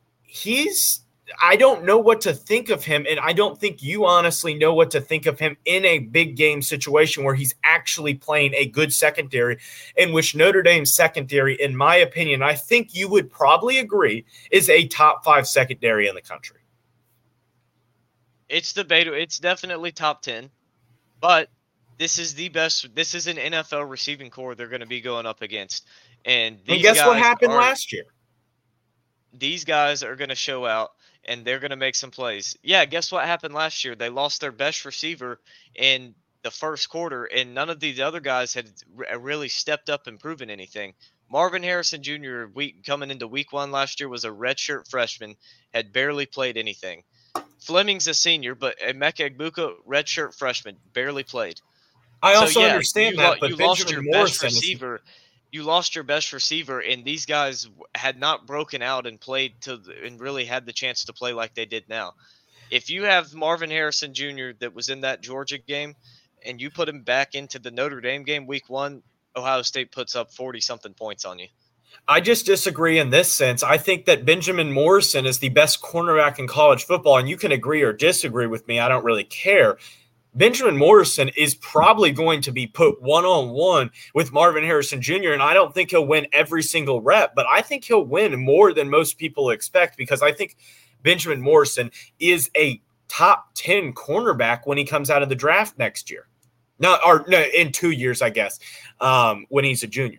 he's – I don't know what to think of him, and I don't think you honestly know what to think of him in a big game situation where he's actually playing a good secondary, in which Notre Dame's secondary, in my opinion, I think you would probably agree, is a top five secondary in the country. It's debatable. It's definitely top ten, but this is the best. This is an N F L receiving core they're going to be going up against, and these And guess guys what happened are, last year? These guys are going to show out, and they're going to make some plays. Yeah, guess what happened last year? They lost their best receiver in the first quarter, and none of these other guys had really stepped up and proven anything. Marvin Harrison Junior, week, coming into week one last year, was a redshirt freshman, had barely played anything. Fleming's a senior, but Emeka Egbuka, redshirt freshman, barely played. I So, also yeah, understand you that, lo- but you lost Benjamin your best Morrison is receiver. You lost your best receiver, and these guys had not broken out and played to the, and really had the chance to play like they did now. If you have Marvin Harrison Junior that was in that Georgia game, and you put him back into the Notre Dame game week one, Ohio State puts up forty-something points on you. I just disagree in this sense. I think that Benjamin Morrison is the best cornerback in college football, and you can agree or disagree with me. I don't really care. Benjamin Morrison is probably going to be put one-on-one with Marvin Harrison Junior, and I don't think he'll win every single rep, but I think he'll win more than most people expect, because I think Benjamin Morrison is a top ten cornerback when he comes out of the draft next year. No, or no, in two years, I guess, um, when he's a junior.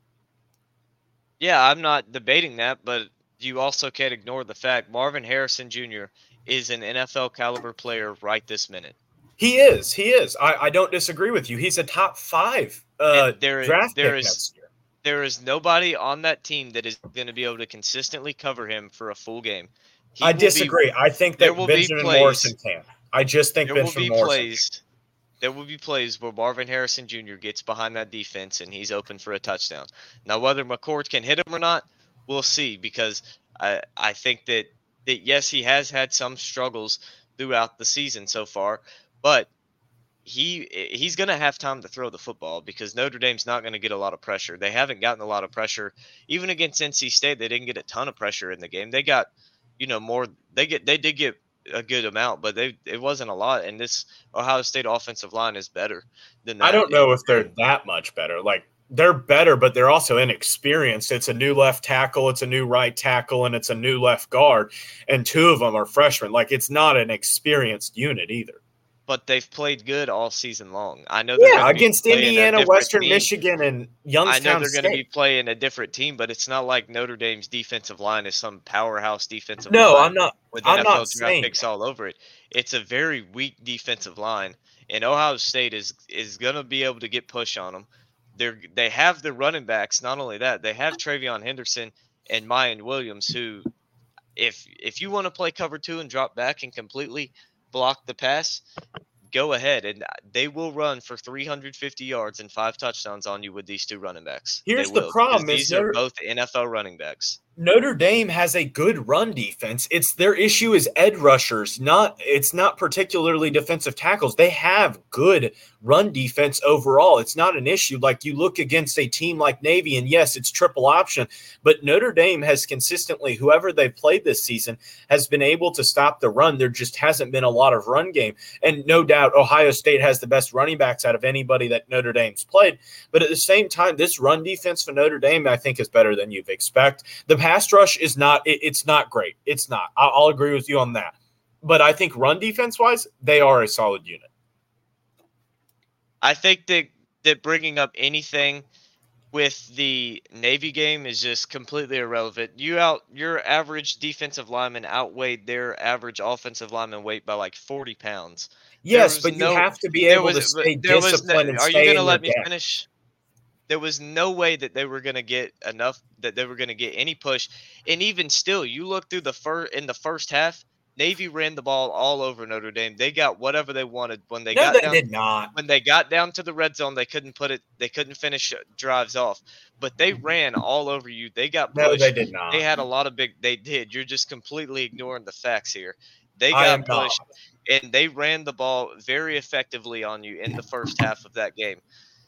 Yeah, I'm not debating that, but you also can't ignore the fact Marvin Harrison Junior is an N F L caliber player right this minute. He is. He is. I, I don't disagree with you. He's a top five uh, there, draft there pick is, next year. There is nobody on that team that is going to be able to consistently cover him for a full game. He I disagree. Be, I think that Benjamin plays, Morrison can. I just think there Benjamin will be Morrison plays, can. There will be plays where Marvin Harrison Junior gets behind that defense and he's open for a touchdown. Now, whether McCord can hit him or not, we'll see, because I I think that, that yes, he has had some struggles throughout the season so far, but he he's going to have time to throw the football, because Notre Dame's not going to get a lot of pressure. They haven't gotten a lot of pressure. Even against N C State, they didn't get a ton of pressure in the game. They got, you know, more they get they did get a good amount, but they it wasn't a lot, and this Ohio State offensive line is better than that. I don't know if they're that much better. Like, they're better, but they're also inexperienced. It's a new left tackle, it's a new right tackle, and it's a new left guard, and two of them are freshmen. Like, it's not an experienced unit either. But they've played good all season long. I know. Yeah, against Indiana, Western team. Michigan, and Youngstown I know they're State. going to be playing a different team, but it's not like Notre Dame's defensive line is some powerhouse defensive no, line. I'm not. With I'm N F L not draft saying picks all over it. It's a very weak defensive line, and Ohio State is is going to be able to get push on them. They're they have the running backs. Not only that, they have Travion Henderson and Mayan Williams, who, if if you want to play cover two and drop back and completely block the pass, go ahead, and they will run for three hundred fifty yards and five touchdowns on you with these two running backs. Here's they the problem: these is are Notre, both N F L running backs. Notre Dame has a good run defense. It's their issue is edge rushers, not it's not particularly defensive tackles. They have good run defense overall. It's not an issue. Like you look against a team like Navy, and yes, it's triple option, but Notre Dame has consistently, whoever they've played this season, has been able to stop the run. There just hasn't been a lot of run game. And no doubt Ohio State has the best running backs out of anybody that Notre Dame's played. But at the same time, this run defense for Notre Dame, I think, is better than you'd expect. The pass rush is not it, it's not great. It's not. I'll, I'll agree with you on that. But I think run defense wise, they are a solid unit. I think that that bringing up anything with the Navy game is just completely irrelevant. You out your average defensive lineman outweighed their average offensive lineman weight by like forty pounds. Yes, but no, you have to be able was, to stay disciplined. No, and are stay you going to let me depth. finish? There was no way that they were going to get enough, that they were going to get any push. And even still, you look through the fir- in the first half, Navy ran the ball all over Notre Dame. They got whatever they wanted when they no, got they down. did not. When they got down to the red zone, they couldn't put it. They couldn't finish drives off. But they ran all over you. They got pushed. No, they did not. They had a lot of big. They did. You're just completely ignoring the facts here. They I got am pushed, not. and they ran the ball very effectively on you in the first half of that game.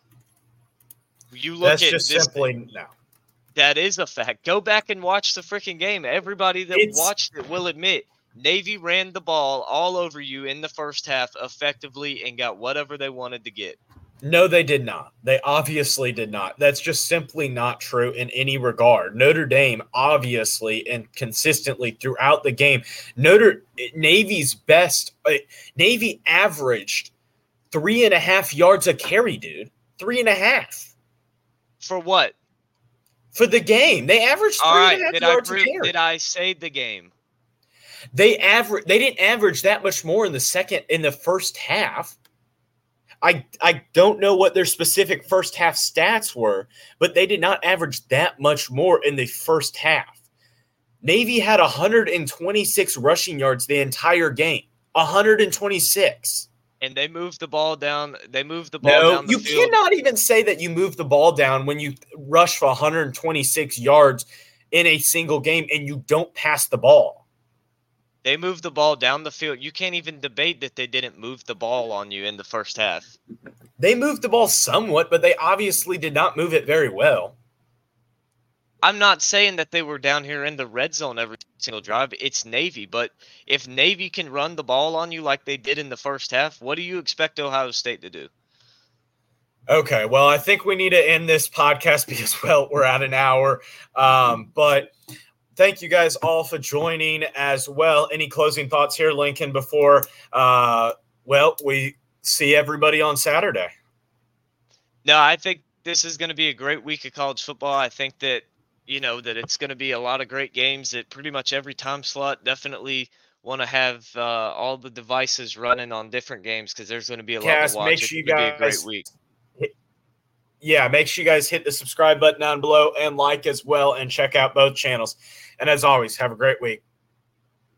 You look That's at just this, simply no. That is a fact. Go back and watch the freaking game. Everybody that It's, watched it will admit Navy ran the ball all over you in the first half effectively and got whatever they wanted to get. No, they did not. They obviously did not. That's just simply not true in any regard. Notre Dame, obviously and consistently throughout the game, Notre Navy's best. Uh, Navy averaged three and a half yards a carry, dude. Three and a half. For what? For the game. They averaged three All right, and a half did yards I a pre- carry. Did I say the game? They average. They didn't average that much more in the second in the first half. I I don't know what their specific first half stats were, but they did not average that much more in the first half. Navy had one hundred twenty-six rushing yards the entire game. one hundred twenty-six. And they moved the ball down. They moved the ball No, down the you field. cannot even say that you moved the ball down when you rush for one hundred twenty-six yards in a single game and you don't pass the ball. They moved the ball down the field. You can't even debate that they didn't move the ball on you in the first half. They moved the ball somewhat, but they obviously did not move it very well. I'm not saying that they were down here in the red zone every single drive. It's Navy. But if Navy can run the ball on you like they did in the first half, what do you expect Ohio State to do? Okay, well, I think we need to end this podcast because, well, we're at an hour. Um, but thank you guys all for joining as well. Any closing thoughts here, Lincoln, before, uh, well, we see everybody on Saturday? No, I think this is going to be a great week of college football. I think that, you know, that it's going to be a lot of great games at pretty much every time slot. Definitely want to have uh, all the devices running on different games because there's going to be a lot Cass, to watch. make It's sure you going to be a guys- great week. Yeah, make sure you guys hit the subscribe button down below and like as well and check out both channels. And as always, have a great week.